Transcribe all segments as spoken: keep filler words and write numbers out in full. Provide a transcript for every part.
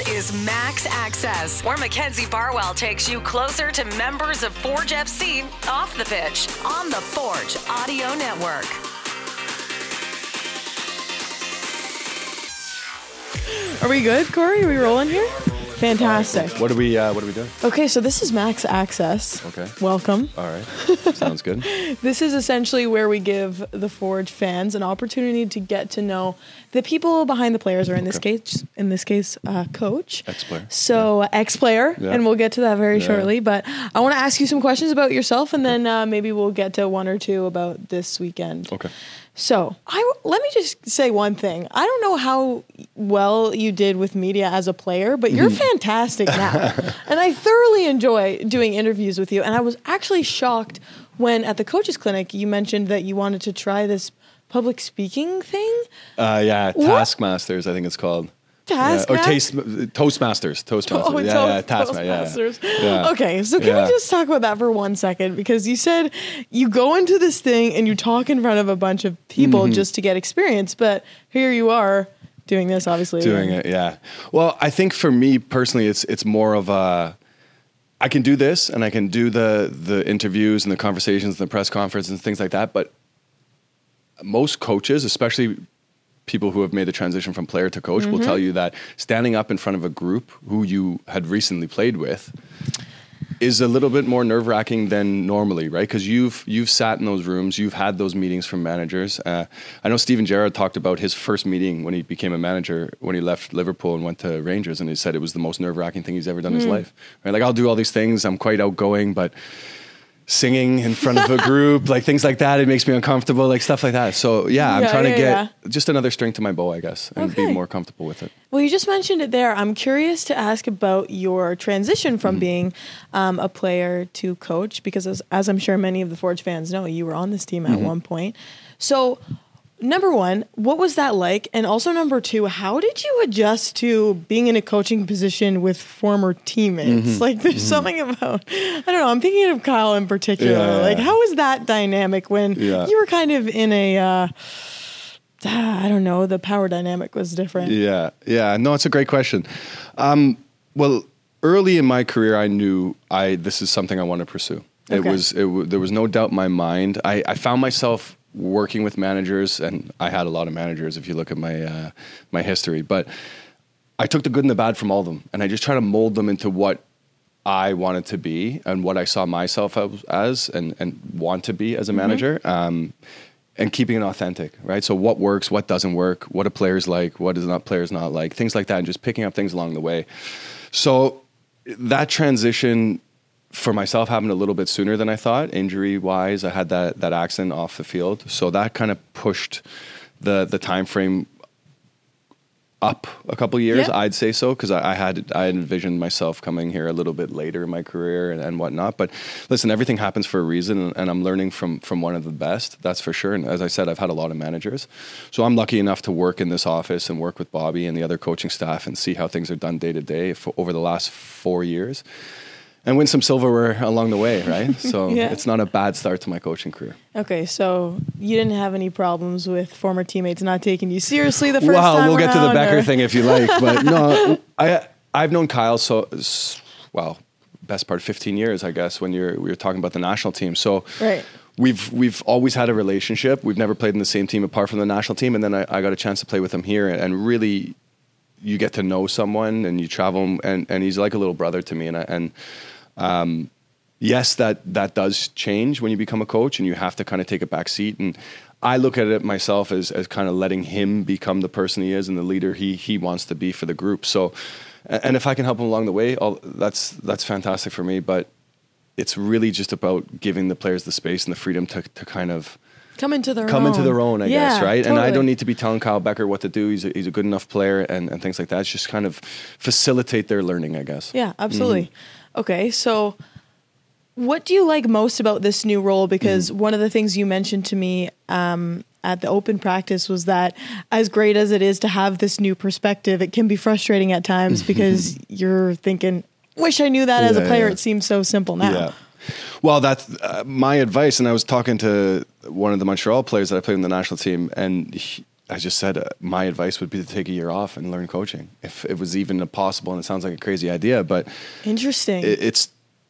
is Max Access, where Mackenzie Barwell takes you closer to members of Forge F C off the pitch on the Forge Audio Network. Are we good, Corey? Are we rolling here? Fantastic. What are we? Uh, what are we doing? Okay, so this is Max Access. Okay. Welcome. All right. Sounds good. This is essentially where we give the Forge fans an opportunity to get to know the people behind the players, or in this Okay. case, in this case, uh, coach. Ex-player. So Yeah. ex-player, Yeah. and we'll get to that very Yeah. shortly. But I want to ask you some questions about yourself, and then uh, maybe we'll get to one or two about this weekend. Okay. So I let me just say one thing. I don't know how well you did with media as a player, but you're fantastic now. And I thoroughly enjoy doing interviews with you. And I was actually shocked when at the coaches clinic you mentioned that you wanted to try this public speaking thing. Uh, yeah, What? Taskmasters, I think it's called. Task Yeah. Or taste, Toastmasters. Toastmasters. Oh, yeah, Toast- yeah, Taskma- yeah, Toastmasters. yeah. Okay, so can Yeah. we just talk about that for one second? Because you said you go into this thing and you talk in front of a bunch of people Mm-hmm. just to get experience, but here you are doing this, obviously. Doing it, yeah. Well, I think for me personally, it's it's more of a, I can do this and I can do the the interviews and the conversations and the press conference and things like that. But most coaches, especially people who have made the transition from player to coach, will tell you that standing up in front of a group who you had recently played with is a little bit more nerve-wracking than normally, right? Because you've you've sat in those rooms, you've had those meetings from managers. Uh, I know Steven Gerrard talked about his first meeting when he became a manager, when he left Liverpool and went to Rangers, and he said it was the most nerve-wracking thing he's ever done in his life. Right? Like, I'll do all these things, I'm quite outgoing, but singing in front of a group, like things like that, it makes me uncomfortable, like stuff like that. So yeah, I'm Yeah, trying yeah, to get yeah. just another string to my bow, I guess, and Okay. be more comfortable with it. Well, you just mentioned it there. I'm curious to ask about your transition from being um, a player to coach, because as, as I'm sure many of the Forge fans know, you were on this team at one point. So number one, what was that like? And also number two, how did you adjust to being in a coaching position with former teammates? Like there's something about, I don't know, I'm thinking of Kyle in particular. Yeah. Like how was that dynamic when Yeah. you were kind of in a, uh, ah, I don't know, the power dynamic was different. Yeah, yeah. No, it's a great question. Um, well, early in my career, I knew I this is something I want to pursue. It Okay. was it w- there was no doubt in my mind. I, I found myself working with managers, and I had a lot of managers if you look at my uh, my history. But I took the good and the bad from all of them, and I just tried to mold them into what I wanted to be and what I saw myself as, as and and want to be as a manager. Um, and keeping it authentic, right? So what works, what doesn't work, what a player's like, what is not players not like, things like that, and just picking up things along the way. So that transition for myself happened a little bit sooner than I thought. Injury wise, I had that that accident off the field, so that kind of pushed the the time frame up a couple of years. Yeah. I'd say so, because I, I had I had envisioned myself coming here a little bit later in my career and, and whatnot. But listen, everything happens for a reason, and, and I'm learning from from one of the best. That's for sure. And as I said, I've had a lot of managers, so I'm lucky enough to work in this office and work with Bobby and the other coaching staff and see how things are done day to day for over the last four years. And win some silverware along the way, right? So Yeah. it's not a bad start to my coaching career. Okay, so you didn't have any problems with former teammates not taking you seriously the first Well, time we'll get to the around, Becker or- thing if you like, but no, I I've known Kyle so s- well, best part of fifteen years, I guess, when you're we were talking about the national team. So Right. we've we've always had a relationship. We've never played in the same team apart from the national team, and then I, I got a chance to play with him here, and really, you get to know someone and you travel, and and he's like a little brother to me, and I, and um. Yes, that, that does change when you become a coach, and you have to kind of take a back seat. And I look at it myself as, as kind of letting him become the person he is and the leader he he wants to be for the group. So, and if I can help him along the way, I'll, that's that's fantastic for me. But it's really just about giving the players the space and the freedom to to kind of Come into their come own. into their own, I Yeah, guess, right? And I totally. don't need to be telling Kyle Becker what to do. He's a, he's a good enough player and, and things like that. It's just kind of facilitate their learning, I guess. Yeah, absolutely. Mm-hmm. Okay, so what do you like most about this new role? Because Mm-hmm. one of the things you mentioned to me um, at the open practice was that as great as it is to have this new perspective, it can be frustrating at times because you're thinking, wish I knew that as a Yeah, player. yeah. It seems so simple now. Yeah. Well, that's uh, my advice. And I was talking to one of the Montreal players that I played in the national team, and he, I just said uh, my advice would be to take a year off and learn coaching if it was even possible. And it sounds like a crazy idea, but interesting. It, it's,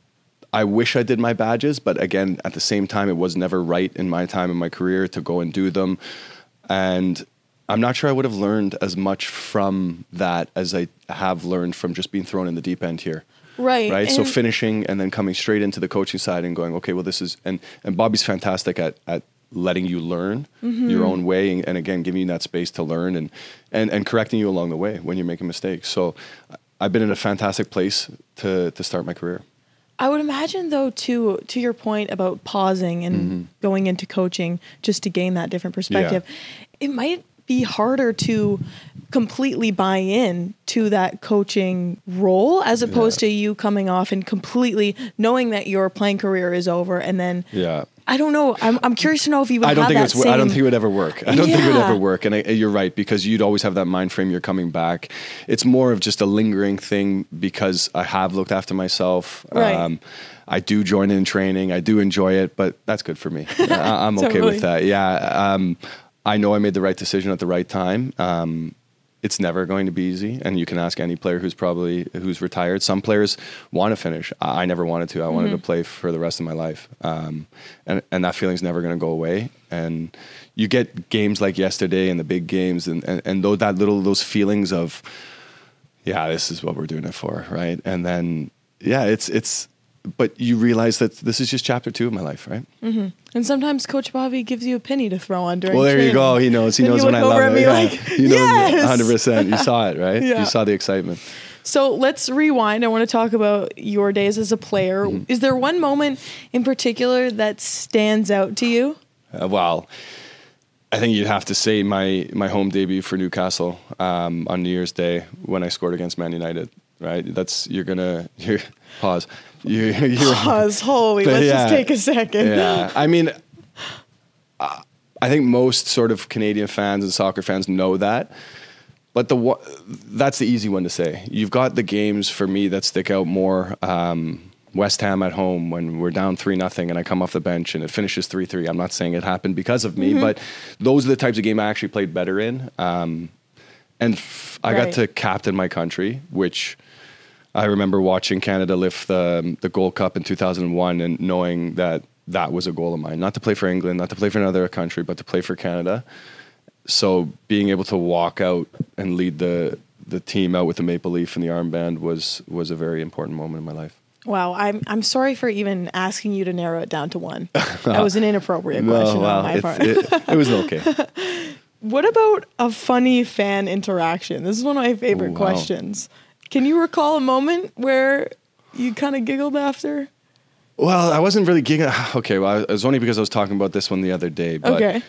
I wish I did my badges, but again, at the same time, it was never right in my time in my career to go and do them. And I'm not sure I would have learned as much from that as I have learned from just being thrown in the deep end here. Right. Right. And so finishing and then coming straight into the coaching side and going, okay, well, this is, and, and Bobby's fantastic at, at letting you learn mm-hmm. your own way. And, and again, giving you that space to learn and, and, and correcting you along the way when you're making mistakes. So I've been in a fantastic place to, to start my career. I would imagine, though, too, to your point about pausing and mm-hmm. going into coaching just to gain that different perspective, yeah. it might be harder to completely buy in to that coaching role as opposed yeah. to you coming off and completely knowing that your playing career is over. And then, yeah. I don't know. I'm I'm curious to know if you would I don't have think that it's. same... I don't think it would ever work. I don't yeah. think it would ever work. And I, you're right, because you'd always have that mind frame. You're coming back. It's more of just a lingering thing because I have looked after myself. Right. Um, I do join in training. I do enjoy it, but that's good for me. I, I'm okay totally. with that. Yeah. Um, I know I made the right decision at the right time. Um, it's never going to be easy, and you can ask any player who's probably who's retired. Some players want to finish. I, I never wanted to. I wanted mm-hmm. to play for the rest of my life, um, and and that feeling's never going to go away. And you get games like yesterday and the big games, and and, and those that little those feelings of, yeah, this is what we're doing it for, right? And then yeah, it's it's. But you realize that this is just chapter two of my life, right? Mm-hmm. And sometimes Coach Bobby gives you a penny to throw on during Well, there training. you go. He knows. He and knows you when look I over love at it. me Yeah. like, He knows yes! one hundred percent. You saw it, right? Yeah. You saw the excitement. So let's rewind. I want to talk about your days as a player. Mm-hmm. Is there one moment in particular that stands out to you? Uh, well, I think you'd have to say my my home debut for Newcastle um, on New Year's Day when I scored against Man United. Right? That's you're gonna you're, pause. You're, you're, pause. Holy. Let's yeah, just take a second. Yeah. I mean, uh, I think most sort of Canadian fans and soccer fans know that. But the that's the easy one to say. You've got the games for me that stick out more. Um, West Ham at home when we're down three nothing and I come off the bench and it finishes three three. I'm not saying it happened because of me, mm-hmm. but those are the types of game I actually played better in. Um, and f- I right. got to captain my country, which I remember watching Canada lift the the Gold Cup in two thousand one and knowing that that was a goal of mine. Not to play for England, not to play for another country, but to play for Canada. So being able to walk out and lead the the team out with the maple leaf and the armband was was a very important moment in my life. Wow, I'm I'm sorry for even asking you to narrow it down to one. That was an inappropriate question no, well, on my part. it, it was okay. What about a funny fan interaction? This is one of my favorite Ooh, wow. questions. Can you recall a moment where you kind of giggled after? Well, I wasn't really giggling. Okay, well, it was only because I was talking about this one the other day. But okay.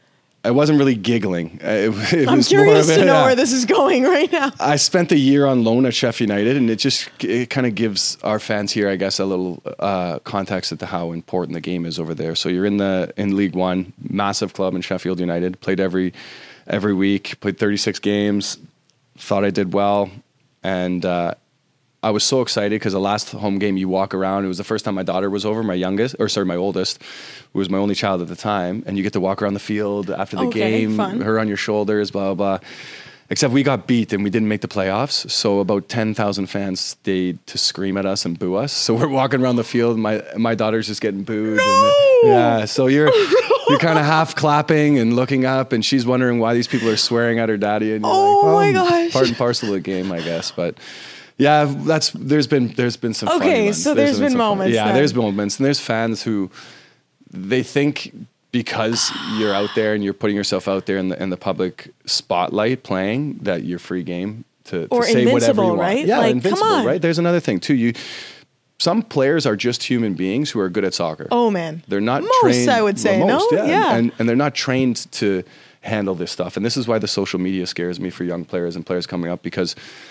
I wasn't really giggling. It, it I'm was curious more of, to know yeah. where this is going right now. I spent a year on loan at Sheffield United, and it just it kind of gives our fans here, I guess, a little uh, context as to how important the game is over there. So you're in the in League One, massive club in Sheffield United. Played every every week. Played thirty-six games. Thought I did well, and uh, I was so excited because the last home game you walk around. It was the first time my daughter was over, my youngest, or sorry, my oldest, who was my only child at the time. And you get to walk around the field after the okay, game, fun. her on your shoulders, blah, blah, blah. Except we got beat and we didn't make the playoffs. So about ten thousand fans stayed to scream at us and boo us. So we're walking around the field and my, my daughter's just getting booed. No! And, yeah, so you're you're kind of half clapping and looking up and she's wondering why these people are swearing at her daddy. And you're oh, like, oh my gosh. Part and parcel of the game, I guess. But yeah, that's there's been there's been some okay, funny ones. so there's, there's been, been moments. Yeah, then. there's been moments, and there's fans who they think because you're out there and you're putting yourself out there in the in the public spotlight playing that you're free game to, to or say whatever you want. Right? Yeah, like, invincible, come on. right? There's another thing too. You some players are just human beings who are good at soccer. Oh man, they're not most, trained. I would say, well, most, no, yeah, yeah. And, and they're not trained to handle this stuff. And this is why the social media scares me for young players and players coming up because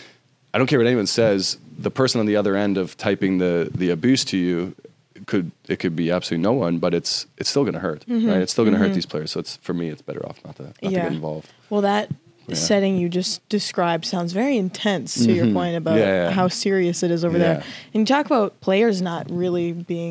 I don't care what anyone says. The person on the other end of typing the the abuse to you could it could be absolutely no one, but it's it's still going to hurt, mm-hmm. right? It's still going to mm-hmm. hurt these players. So it's for me, it's better off not to not yeah. to get involved. Well, that yeah. setting you just described sounds very intense. To mm-hmm. your point about yeah, yeah. how serious it is over yeah. there, and you talk about players not really being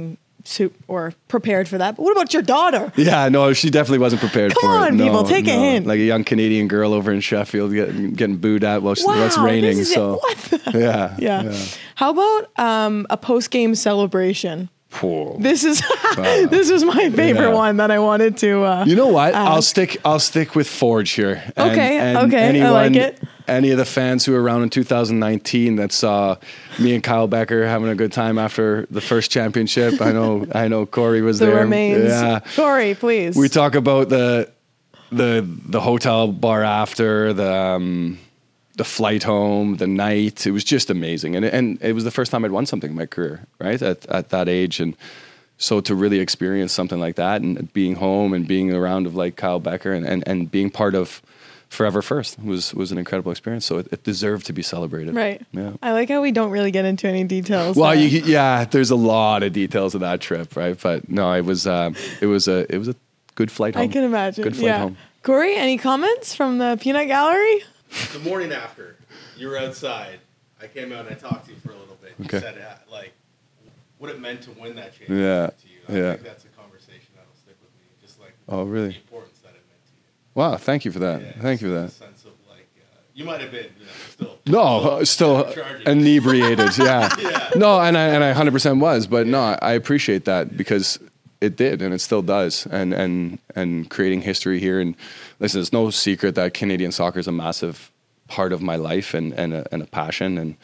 su- or prepared for that. But what about your daughter? Yeah, no, she definitely wasn't prepared Come for it. on, No, people, take a no. hint. Like a young Canadian girl over in Sheffield getting, getting booed at while, she, Wow, while it's raining. this is it. So What the- yeah, Yeah. How about um, a post-game celebration? Whoa. This is this was my favorite Yeah. one that I wanted to. Uh, You know what? ask. I'll stick. I'll stick with Forge here. And, Okay, and okay, I anyone, like it. Any of the fans who were around in two thousand nineteen that saw me and Kyle Becker having a good time after the first championship. I know. I know. Corey was the there. remains. Yeah. Corey, please. We talk about the the the hotel bar after the. Um, the flight home, the night, it was just amazing. And and it was the first time I'd won something in my career, right? At at that age. And so to really experience something like that and being home and being around of like Kyle Becker and, and, and being part of Forever First was was an incredible experience. So it, it deserved to be celebrated. Right. Yeah. I like how we don't really get into any details. Well, there. you, yeah, there's a lot of details of that trip, right? But no, it was um, it was a it was a good flight home. I can imagine. Good flight yeah. home. Corey, any comments from the Peanut Gallery? The morning after, you were outside. I came out and I talked to you for a little bit. You Okay. said, uh, like, what it meant to win that championship Yeah, to you. I yeah. think that's a conversation that'll stick with me. Just like Oh, really? the importance that it meant to you. Wow, thank you for that. Yeah, Thank you for just that. the sense of like, uh, you might have been, you know, still. No, uh, still charging. inebriated. Yeah. Yeah. No, and I and I one hundred percent was, but no, I appreciate that because it did and it still does, and and and creating history here. And listen, it's no secret that Canadian soccer is a massive part of my life and and a, and a passion. And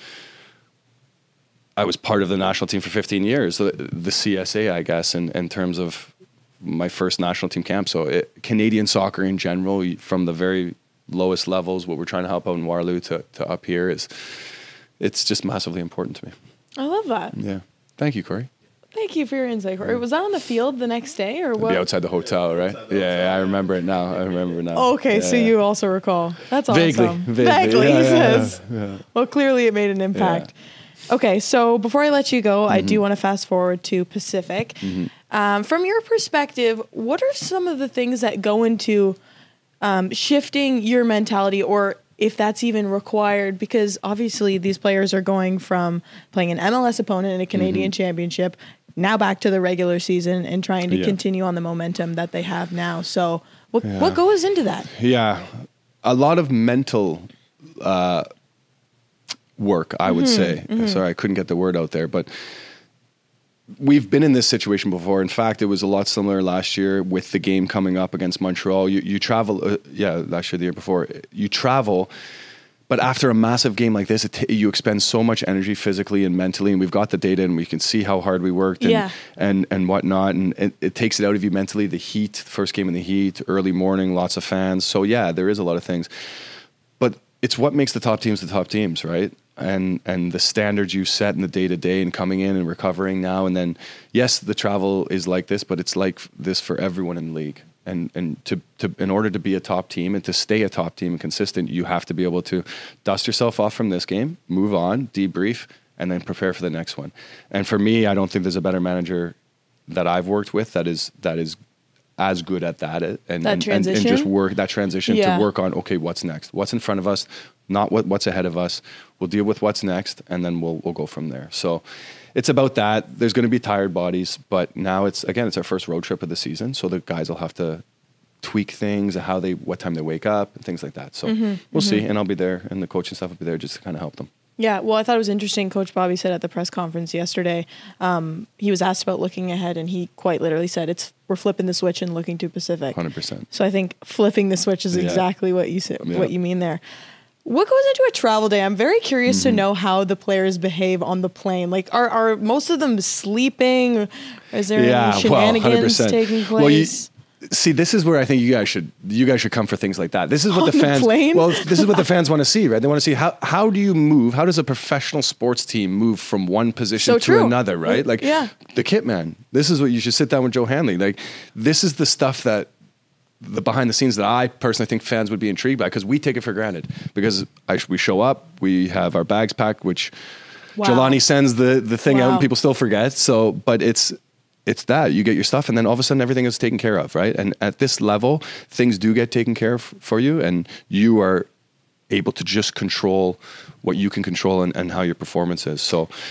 I was part of the national team for fifteen years, so the C S A, I guess, in in terms of my first national team camp. So it, Canadian soccer in general, from the very lowest levels, what we're trying to help out in Waterloo to, to up here is, it's just massively important to me. I love that. Yeah. Thank you, Corey. Thank you for your insight, Corey. Was that on the field the next day or what? Be outside the hotel, right? outside the Yeah, hotel, yeah, I yeah. remember it now. I remember it now. Oh, okay, Yeah, so yeah. you also recall. That's awesome. Vaguely, vaguely. he Yeah, yeah, says. yeah, yeah. Well, clearly it made an impact. Okay, so before I let you go, I Mm-hmm. do want to fast forward to Pacific. Um, from your perspective, what are some of the things that go into um, shifting your mentality, or if that's even required? Because obviously these players are going from playing an M L S opponent in a Canadian championship now back to the regular season and trying to Yeah. continue on the momentum that they have now. So what Yeah. what goes into that? Yeah, a lot of mental uh, work, I would say. Sorry, I couldn't get the word out there, but we've been in this situation before. In fact, it was a lot similar last year with the game coming up against Montreal. You, you travel, uh, yeah, last year, the year before. You travel, but after a massive game like this, it t- you expend so much energy physically and mentally, and we've got the data, and we can see how hard we worked and Yeah. and, and whatnot, and it, it takes it out of you mentally. The heat, first game in the heat, early morning, lots of fans. So yeah, there is a lot of things, but it's what makes the top teams the top teams, right? And and the standards you set in the day to day and coming in and recovering now and then. Yes, the travel is like this, but it's like this for everyone in the league. And and to, to in order to be a top team and to stay a top team and consistent, you have to be able to dust yourself off from this game, move on, debrief, and then prepare for the next one. And for me, I don't think there's a better manager that I've worked with that is that is as good at that and, and, and, and transition? just work that transition Yeah. to work on, okay, what's next? What's in front of us? Not what, what's ahead of us. We'll deal with what's next, and then we'll we'll go from there. So it's about that. There's going to be tired bodies, but now it's, again, it's our first road trip of the season, so the guys will have to tweak things, how they, what time they wake up, and things like that. So Mm-hmm, we'll see, and I'll be there, and the coaching staff will be there just to kind of help them. Yeah, well, I thought it was interesting. Coach Bobby said at the press conference yesterday, um, he was asked about looking ahead, and he quite literally said, "It's we're flipping the switch and looking to Pacific." one hundred percent. So I think flipping the switch is Yeah. exactly what you say, Yeah. what you mean there. What goes into a travel day? I'm very curious Mm-hmm. to know how the players behave on the plane. Like, are are most of them sleeping? Or is there Yeah, any well, one hundred shenanigans percent. taking place? Well, you, see, this is where I think you guys should you guys should come for things like that. This is what On the the fans. plane? Well, this is what the fans want to see, right? They want to see how how do you move? How does a professional sports team move from one position So to true. another, right? Like Yeah. the kit man. This is what you should sit down with Joe Hanley. Like this is the stuff that the behind the scenes that I personally think fans would be intrigued by, because we take it for granted because I, we show up, we have our bags packed, which Wow. Jelani sends the the thing out Wow. and people still forget. So, but it's it's that you get your stuff and then all of a sudden everything is taken care of, right? And at this level, things do get taken care of for you, and you are able to just control what you can control and, and how your performance is. So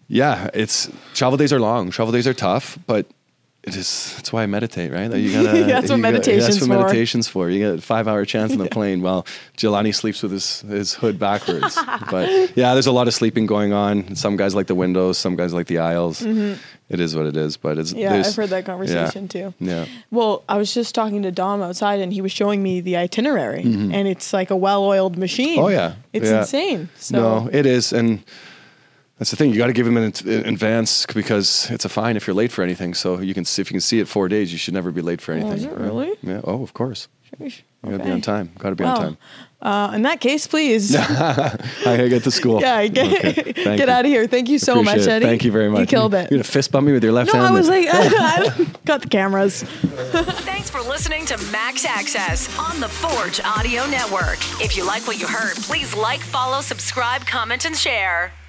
yeah, it's travel days are long. Travel days are tough, but it is. That's why I meditate, right? Like you gotta. That's what you meditation's gotta, that's what for. meditation's for. You get a five hour chance on the plane while Jelani sleeps with his his hood backwards. But yeah, there's a lot of sleeping going on. Some guys like the windows. Some guys like the aisles. Mm-hmm. It is what it is. But it's Yeah, I've heard that conversation yeah, too. Yeah. Well, I was just talking to Dom outside, and he was showing me the itinerary, Mm-hmm. and it's like a well-oiled machine. Oh yeah, it's yeah. insane. So No, it is, and that's the thing. You got to give them in, in advance because it's a fine if you're late for anything. So you can see, if you can see it four days, you should never be late for anything. is it really? Yeah. Oh, of course. Sheesh. You got to be Okay. on time. Got to be Wow. on time. Uh, in that case, please. I gotta get to school. Yeah, get, Okay, thank get you. out of here. Thank you so Appreciate much, it. Eddie. Thank you very much. You killed it. You gonna fist bump me with your left No, hand? I was like, I got the cameras. Thanks for listening to Max Access on the Forge Audio Network. If you like what you heard, please like, follow, subscribe, comment, and share.